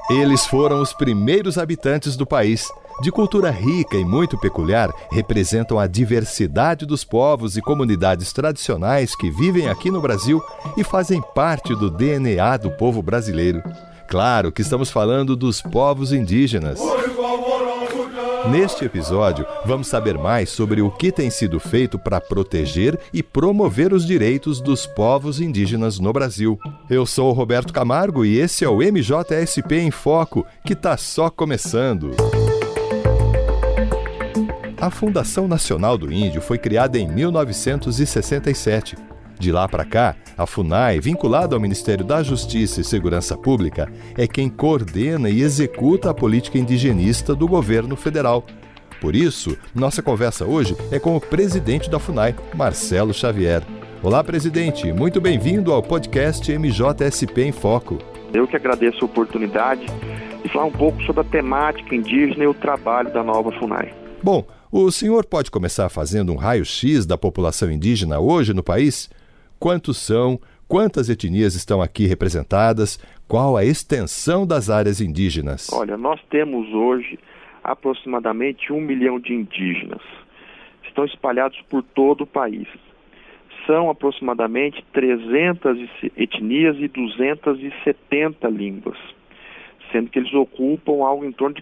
Eles foram os primeiros habitantes do país. De cultura rica e muito peculiar, representam a diversidade dos povos e comunidades tradicionais que vivem aqui no Brasil e fazem parte do DNA do povo brasileiro. Claro que estamos falando dos povos indígenas. Neste episódio, vamos saber mais sobre o que tem sido feito para proteger e promover os direitos dos povos indígenas no Brasil. Eu sou o Roberto Camargo e esse é o MJSP em Foco, que está só começando. A Fundação Nacional do Índio foi criada em 1967. De lá para cá, a FUNAI, vinculada ao Ministério da Justiça e Segurança Pública, é quem coordena e executa a política indigenista do governo federal. Por isso, nossa conversa hoje é com o presidente da FUNAI, Marcelo Xavier. Olá, presidente. Muito bem-vindo ao podcast MJSP em Foco. Eu que agradeço a oportunidade de falar um pouco sobre a temática indígena e o trabalho da nova FUNAI. Bom, o senhor pode começar fazendo um raio-x da população indígena hoje no país? Quantos são? Quantas etnias estão aqui representadas? Qual a extensão das áreas indígenas? Olha, nós temos hoje aproximadamente 1 milhão de indígenas. Estão espalhados por todo o país. São aproximadamente 300 etnias e 270 línguas, sendo que eles ocupam algo em torno de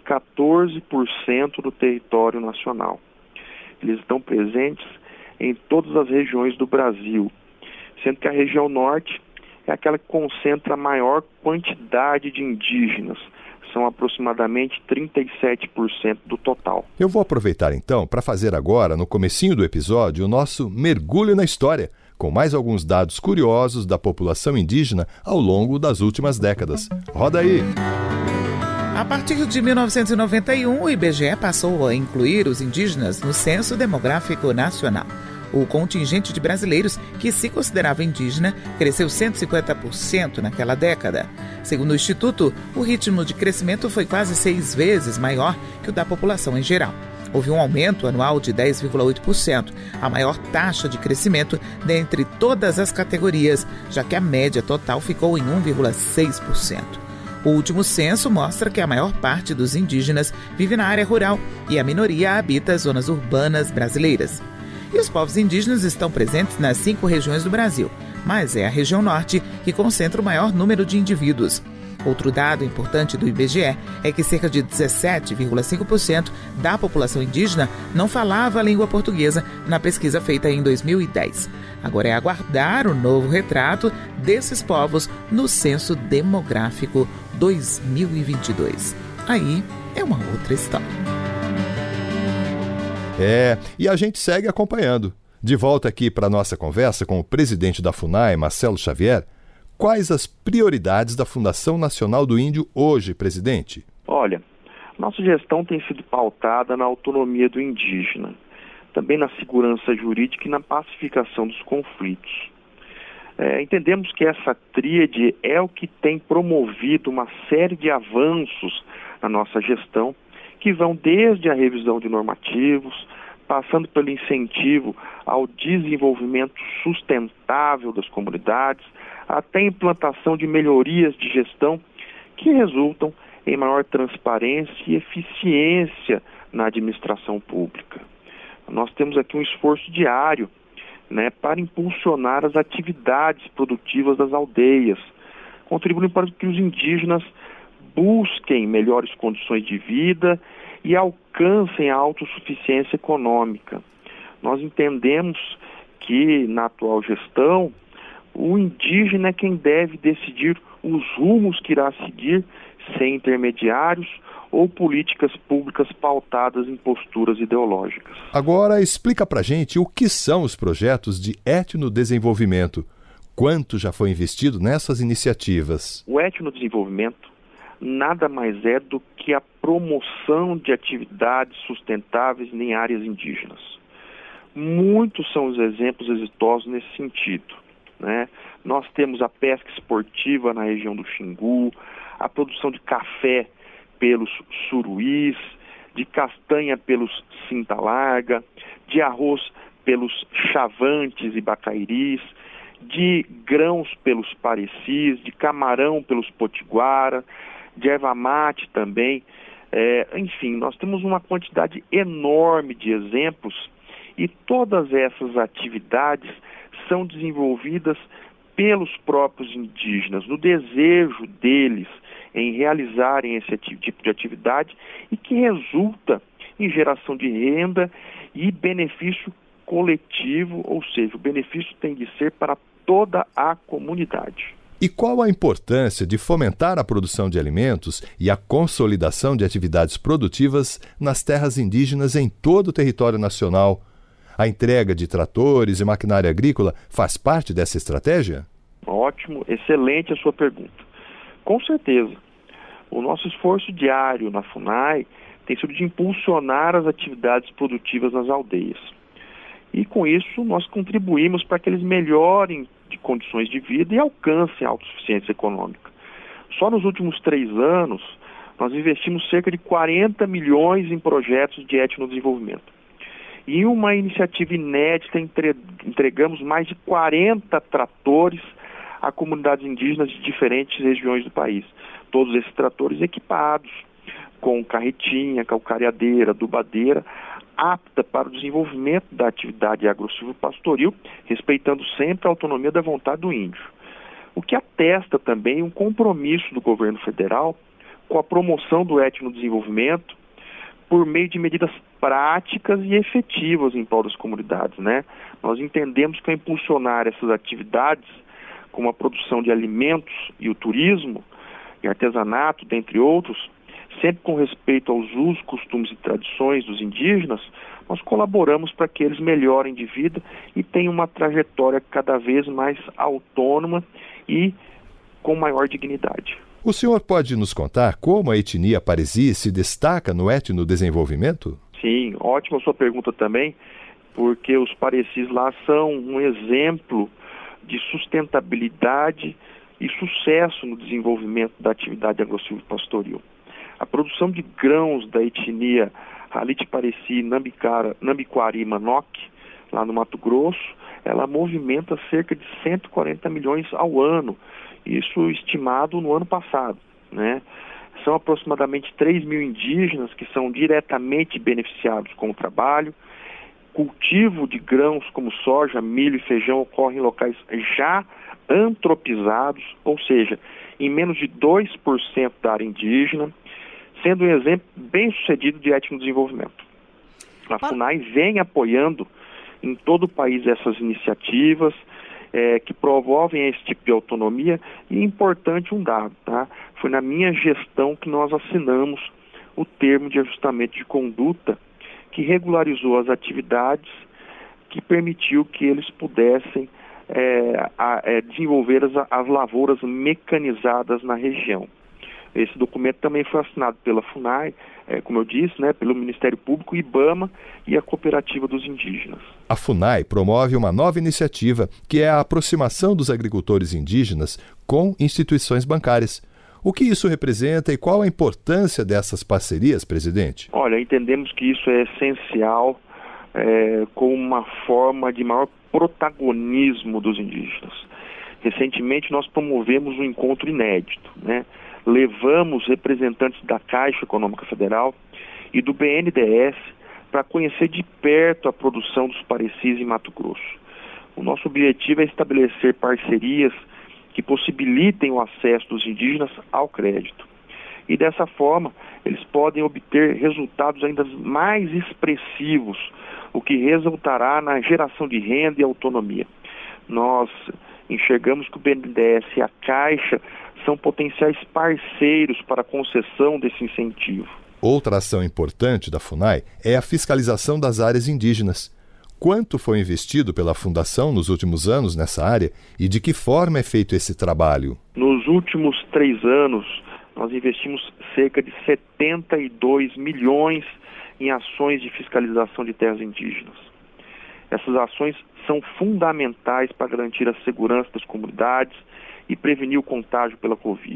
14% do território nacional. Eles estão presentes em todas as regiões do Brasil, sendo que a região norte é aquela que concentra a maior quantidade de indígenas. São aproximadamente 37% do total. Eu vou aproveitar então para fazer agora, no comecinho do episódio, o nosso mergulho na história, com mais alguns dados curiosos da população indígena ao longo das últimas décadas. Roda aí! A partir de 1991, o IBGE passou a incluir os indígenas no Censo Demográfico Nacional. O contingente de brasileiros que se considerava indígena cresceu 150% naquela década. Segundo o Instituto, o ritmo de crescimento foi quase 6 vezes maior que o da população em geral. Houve um aumento anual de 10,8%, a maior taxa de crescimento dentre todas as categorias, já que a média total ficou em 1,6%. O último censo mostra que a maior parte dos indígenas vive na área rural e a minoria habita as zonas urbanas brasileiras. E os povos indígenas estão presentes nas 5 regiões do Brasil, mas é a região norte que concentra o maior número de indivíduos. Outro dado importante do IBGE é que cerca de 17,5% da população indígena não falava a língua portuguesa na pesquisa feita em 2010. Agora é aguardar o novo retrato desses povos no Censo Demográfico 2022. Aí é uma outra história. E a gente segue acompanhando. De volta aqui para a nossa conversa com o presidente da FUNAI, Marcelo Xavier. Quais as prioridades da Fundação Nacional do Índio hoje, presidente? Olha, nossa gestão tem sido pautada na autonomia do indígena, também na segurança jurídica e na pacificação dos conflitos. Entendemos que essa tríade é o que tem promovido uma série de avanços na nossa gestão, que vão desde a revisão de normativos, passando pelo incentivo ao desenvolvimento sustentável das comunidades, até a implantação de melhorias de gestão que resultam em maior transparência e eficiência na administração pública. Nós temos aqui um esforço diário, para impulsionar as atividades produtivas das aldeias, contribuindo para que os indígenas busquem melhores condições de vida e alcancem a autossuficiência econômica. Nós entendemos que, na atual gestão, o indígena é quem deve decidir os rumos que irá seguir sem intermediários ou políticas públicas pautadas em posturas ideológicas. Agora explica pra gente o que são os projetos de etnodesenvolvimento. Quanto já foi investido nessas iniciativas? O etnodesenvolvimento nada mais é do que a promoção de atividades sustentáveis em áreas indígenas. Muitos são os exemplos exitosos nesse sentido. Nós temos a pesca esportiva na região do Xingu, a produção de café pelos suruís, de castanha pelos cinta larga, de arroz pelos chavantes e bacairis, de grãos pelos parecis, de camarão pelos potiguara, de erva mate também. Enfim, nós temos uma quantidade enorme de exemplos e todas essas atividades são desenvolvidas pelos próprios indígenas, no desejo deles em realizarem esse tipo de atividade e que resulta em geração de renda e benefício coletivo, ou seja, o benefício tem de ser para toda a comunidade. E qual a importância de fomentar a produção de alimentos e a consolidação de atividades produtivas nas terras indígenas em todo o território nacional? A entrega de tratores e maquinária agrícola faz parte dessa estratégia? Ótimo, excelente a sua pergunta. Com certeza. O nosso esforço diário na FUNAI tem sido de impulsionar as atividades produtivas nas aldeias. E com isso nós contribuímos para que eles melhorem de condições de vida e alcancem a autossuficiência econômica. Só nos últimos 3 anos nós investimos cerca de 40 milhões em projetos de etnodesenvolvimento. E em uma iniciativa inédita entregamos mais de 40 tratores a comunidades indígenas de diferentes regiões do país. Todos esses tratores equipados com carretinha, calcareadeira, adubadeira, apta para o desenvolvimento da atividade agro-silvopastoril, respeitando sempre a autonomia da vontade do índio. O que atesta também um compromisso do governo federal com a promoção do etnodesenvolvimento por meio de medidas práticas e efetivas em prol das comunidades, né? Nós entendemos que ao impulsionar essas atividades, como a produção de alimentos e o turismo, e artesanato, dentre outros, sempre com respeito aos usos, costumes e tradições dos indígenas, nós colaboramos para que eles melhorem de vida e tenham uma trajetória cada vez mais autônoma e com maior dignidade. O senhor pode nos contar como a etnia Paresi se destaca no etnodesenvolvimento? Sim, ótima a sua pergunta também, porque os Parecis lá são um exemplo de sustentabilidade e sucesso no desenvolvimento da atividade agro-silvopastoril. A produção de grãos da etnia Halit Paresi, Nambiquari e Manoc, lá no Mato Grosso, ela movimenta cerca de 140 milhões ao ano, isso estimado no ano passado, né? São aproximadamente 3 mil indígenas que são diretamente beneficiados com o trabalho. Cultivo de grãos como soja, milho e feijão ocorre em locais já antropizados, ou seja, em menos de 2% da área indígena, sendo um exemplo bem sucedido de etnodesenvolvimento. A FUNAI vem apoiando em todo o país essas iniciativas que promovem esse tipo de autonomia e é importante um dado, tá? Foi na minha gestão que nós assinamos o termo de ajustamento de conduta que regularizou as atividades, que permitiu que eles pudessem desenvolver as lavouras mecanizadas na região. Esse documento também foi assinado pela FUNAI, como eu disse, né, pelo Ministério Público, IBAMA e a Cooperativa dos Indígenas. A FUNAI promove uma nova iniciativa que é a aproximação dos agricultores indígenas com instituições bancárias. O que isso representa e qual a importância dessas parcerias, presidente? Olha, entendemos que isso é essencial como uma forma de maior protagonismo dos indígenas. Recentemente nós promovemos um encontro inédito, né? Levamos representantes da Caixa Econômica Federal e do BNDES para conhecer de perto a produção dos Parecis em Mato Grosso. O nosso objetivo é estabelecer parcerias que possibilitem o acesso dos indígenas ao crédito. E dessa forma, eles podem obter resultados ainda mais expressivos, o que resultará na geração de renda e autonomia. Nós enxergamos que o BNDES e a Caixa são potenciais parceiros para a concessão desse incentivo. Outra ação importante da FUNAI é a fiscalização das áreas indígenas. Quanto foi investido pela Fundação nos últimos anos nessa área e de que forma é feito esse trabalho? Nos últimos 3 anos, nós investimos cerca de 72 milhões em ações de fiscalização de terras indígenas. Essas ações são fundamentais para garantir a segurança das comunidades e prevenir o contágio pela Covid.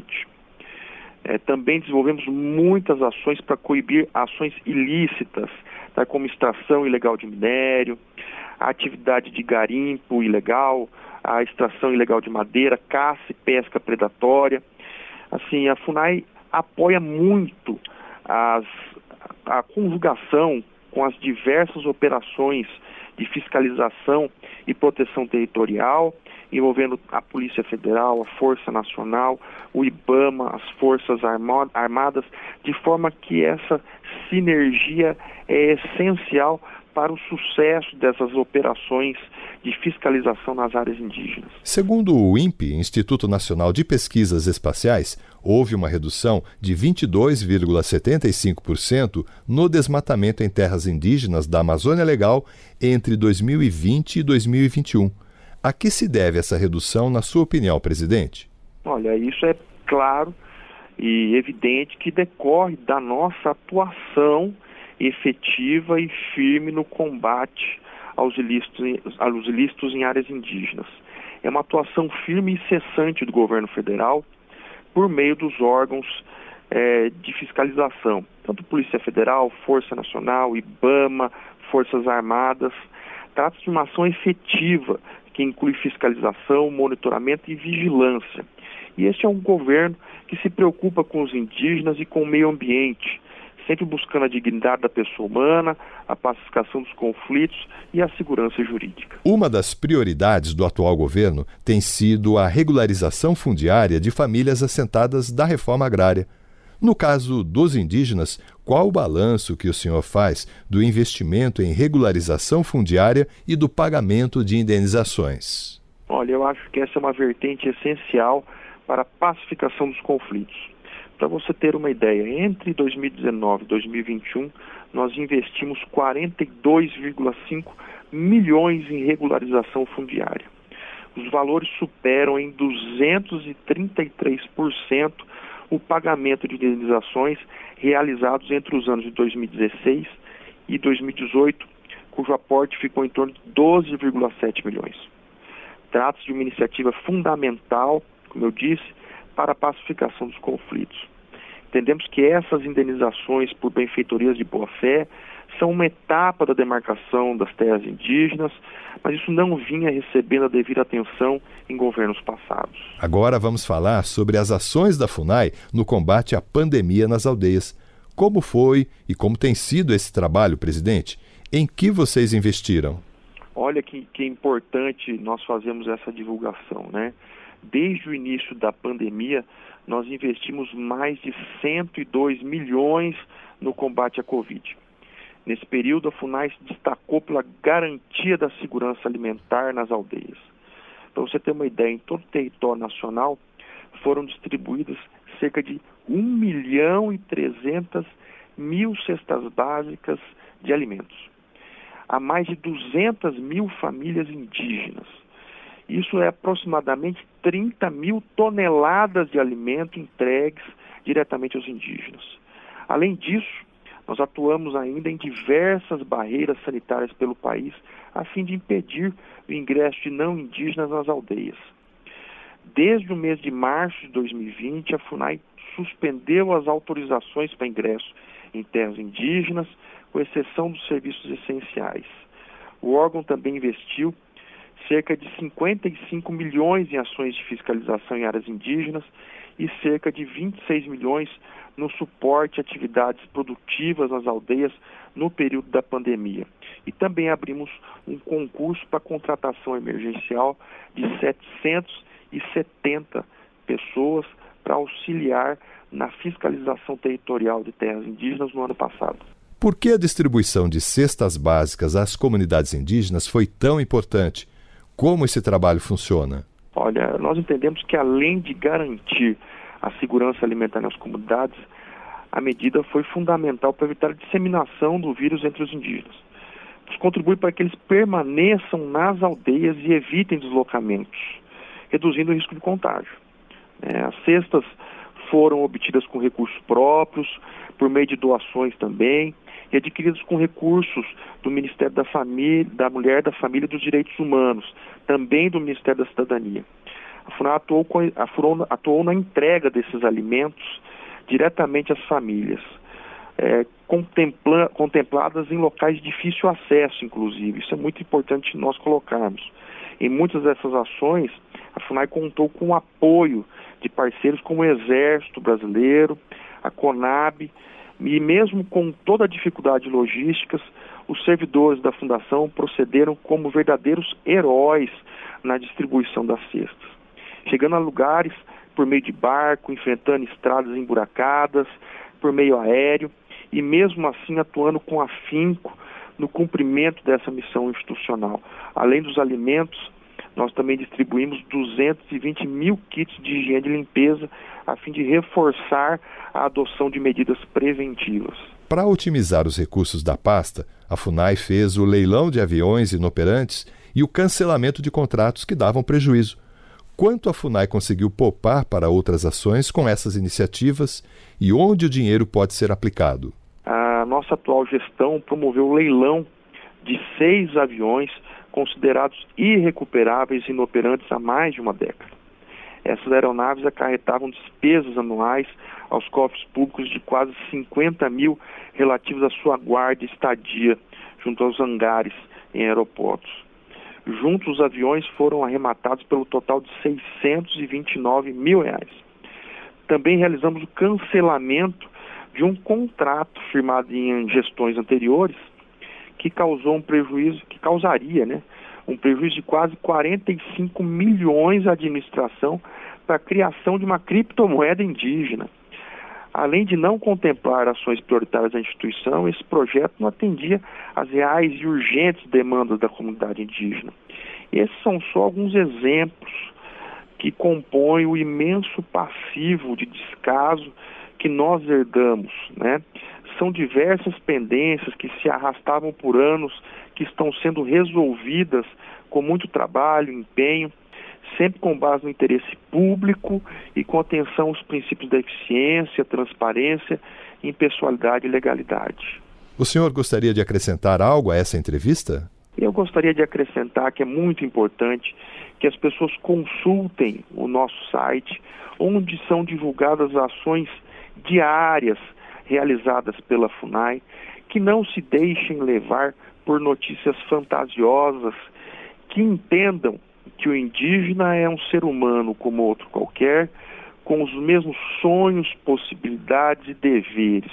Também desenvolvemos muitas ações para coibir ações ilícitas, tá, como extração ilegal de minério, a atividade de garimpo ilegal, a extração ilegal de madeira, caça e pesca predatória. Assim, a FUNAI apoia muito a conjugação com as diversas operações de fiscalização e proteção territorial, envolvendo a Polícia Federal, a Força Nacional, o IBAMA, as Forças Armadas, de forma que essa sinergia é essencial para o sucesso dessas operações de fiscalização nas áreas indígenas. Segundo o INPE, Instituto Nacional de Pesquisas Espaciais, houve uma redução de 22,75% no desmatamento em terras indígenas da Amazônia Legal entre 2020 e 2021. A que se deve essa redução, na sua opinião, presidente? Olha, isso é claro e evidente que decorre da nossa atuação efetiva e firme no combate aos ilícitos em áreas indígenas. É uma atuação firme e incessante do governo federal por meio dos órgãos de fiscalização, tanto Polícia Federal, Força Nacional, IBAMA, Forças Armadas. Trata-se de uma ação efetiva que inclui fiscalização, monitoramento e vigilância. E este é um governo que se preocupa com os indígenas e com o meio ambiente, sempre buscando a dignidade da pessoa humana, a pacificação dos conflitos e a segurança jurídica. Uma das prioridades do atual governo tem sido a regularização fundiária de famílias assentadas da reforma agrária. No caso dos indígenas, qual o balanço que o senhor faz do investimento em regularização fundiária e do pagamento de indenizações? Olha, eu acho que essa é uma vertente essencial para a pacificação dos conflitos. Para você ter uma ideia, entre 2019 e 2021, nós investimos 42,5 milhões em regularização fundiária. Os valores superam em 233% o pagamento de indenizações realizados entre os anos de 2016 e 2018, cujo aporte ficou em torno de 12,7 milhões. Trata-se de uma iniciativa fundamental, como eu disse, para a pacificação dos conflitos. Entendemos que essas indenizações por benfeitorias de boa-fé são uma etapa da demarcação das terras indígenas, mas isso não vinha recebendo a devida atenção em governos passados. Agora vamos falar sobre as ações da FUNAI no combate à pandemia nas aldeias. Como foi e como tem sido esse trabalho, presidente? Em que vocês investiram? Olha que importante nós fazermos essa divulgação, né? Desde o início da pandemia, nós investimos mais de 102 milhões no combate à Covid. Nesse período, a FUNAI se destacou pela garantia da segurança alimentar nas aldeias. Para você ter uma ideia, em todo o território nacional foram distribuídas cerca de 1.300.000 cestas básicas de alimentos a mais de 200 mil famílias indígenas. Isso é aproximadamente 30 mil toneladas de alimento entregues diretamente aos indígenas. Além disso, nós atuamos ainda em diversas barreiras sanitárias pelo país, a fim de impedir o ingresso de não indígenas nas aldeias. Desde o mês de março de 2020, a FUNAI suspendeu as autorizações para ingresso em terras indígenas, com exceção dos serviços essenciais. O órgão também investiu cerca de 55 milhões em ações de fiscalização em áreas indígenas e cerca de 26 milhões no suporte a atividades produtivas nas aldeias no período da pandemia. E também abrimos um concurso para contratação emergencial de 770 pessoas para auxiliar na fiscalização territorial de terras indígenas no ano passado. Por que a distribuição de cestas básicas às comunidades indígenas foi tão importante? Como esse trabalho funciona? Olha, nós entendemos que além de garantir a segurança alimentar nas comunidades, a medida foi fundamental para evitar a disseminação do vírus entre os indígenas. Isso contribui para que eles permaneçam nas aldeias e evitem deslocamentos, reduzindo o risco de contágio. As cestas foram obtidas com recursos próprios, por meio de doações também, e adquiridas com recursos do Ministério da Família, da Mulher, da Família e dos Direitos Humanos, também do Ministério da Cidadania. A FUNAI atuou na entrega desses alimentos diretamente às famílias, contempladas em locais de difícil acesso, inclusive. Isso é muito importante nós colocarmos. Em muitas dessas ações, a FUNAI contou com o apoio de parceiros como o Exército Brasileiro, a Conab, e mesmo com toda a dificuldade logística, os servidores da Fundação procederam como verdadeiros heróis na distribuição das cestas, chegando a lugares por meio de barco, enfrentando estradas emburacadas, por meio aéreo, e mesmo assim atuando com afinco no cumprimento dessa missão institucional. Além dos alimentos, nós também distribuímos 220 mil kits de higiene e limpeza a fim de reforçar a adoção de medidas preventivas. Para otimizar os recursos da pasta, a FUNAI fez o leilão de aviões inoperantes e o cancelamento de contratos que davam prejuízo. Quanto a FUNAI conseguiu poupar para outras ações com essas iniciativas e onde o dinheiro pode ser aplicado? A nossa atual gestão promoveu o leilão de 6 aviões considerados irrecuperáveis e inoperantes há mais de uma década. Essas aeronaves acarretavam despesas anuais aos cofres públicos de quase 50 mil relativos à sua guarda e estadia junto aos hangares em aeroportos. Juntos, os aviões foram arrematados pelo total de R$ 629 mil. Também realizamos o cancelamento de um contrato firmado em gestões anteriores que causou um prejuízo, um prejuízo de quase 45 milhões à administração para a criação de uma criptomoeda indígena. Além de não contemplar ações prioritárias da instituição, esse projeto não atendia às reais e urgentes demandas da comunidade indígena. Esses são só alguns exemplos que compõem o imenso passivo de descaso que nós herdamos, né? São diversas pendências que se arrastavam por anos, que estão sendo resolvidas com muito trabalho, empenho, sempre com base no interesse público e com atenção aos princípios da eficiência, transparência, impessoalidade e legalidade. O senhor gostaria de acrescentar algo a essa entrevista? Eu gostaria de acrescentar que é muito importante que as pessoas consultem o nosso site, onde são divulgadas ações diárias realizadas pela FUNAI, que não se deixem levar por notícias fantasiosas, que entendam que o indígena é um ser humano como outro qualquer, com os mesmos sonhos, possibilidades e deveres.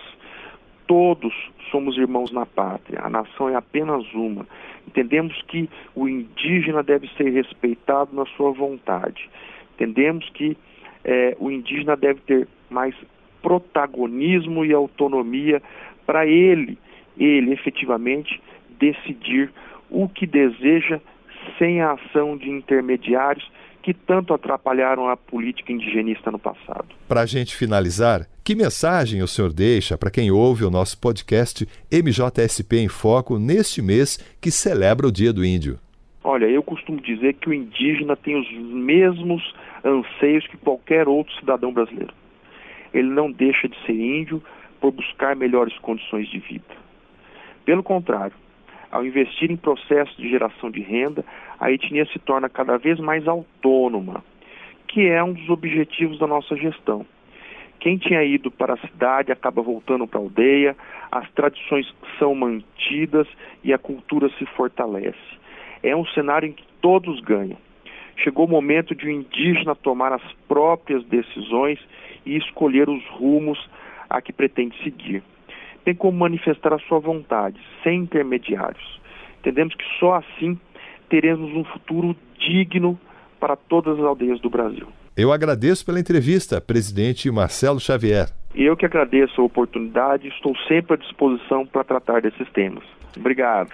Todos somos irmãos na pátria, a nação é apenas uma. Entendemos que o indígena deve ser respeitado na sua vontade. Entendemos que o indígena deve ter mais protagonismo e autonomia para ele efetivamente decidir o que deseja sem a ação de intermediários que tanto atrapalharam a política indigenista no passado. Para a gente finalizar, que mensagem o senhor deixa para quem ouve o nosso podcast MJSP em Foco neste mês que celebra o Dia do Índio? Olha, eu costumo dizer que o indígena tem os mesmos anseios que qualquer outro cidadão brasileiro. Ele não deixa de ser índio por buscar melhores condições de vida. Pelo contrário, ao investir em processos de geração de renda, a etnia se torna cada vez mais autônoma, que é um dos objetivos da nossa gestão. Quem tinha ido para a cidade acaba voltando para a aldeia, as tradições são mantidas e a cultura se fortalece. É um cenário em que todos ganham. Chegou o momento de o indígena tomar as próprias decisões e escolher os rumos a que pretende seguir. Tem como manifestar a sua vontade, sem intermediários. Entendemos que só assim teremos um futuro digno para todas as aldeias do Brasil. Eu agradeço pela entrevista, presidente Marcelo Xavier. Eu que agradeço a oportunidade e estou sempre à disposição para tratar desses temas. Obrigado.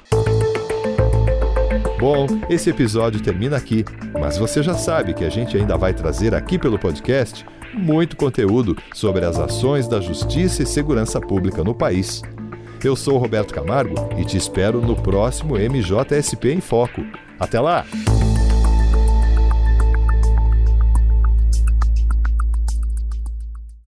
Bom, esse episódio termina aqui, mas você já sabe que a gente ainda vai trazer aqui pelo podcast muito conteúdo sobre as ações da Justiça e Segurança Pública no país. Eu sou o Roberto Camargo e te espero no próximo MJSP em Foco. Até lá!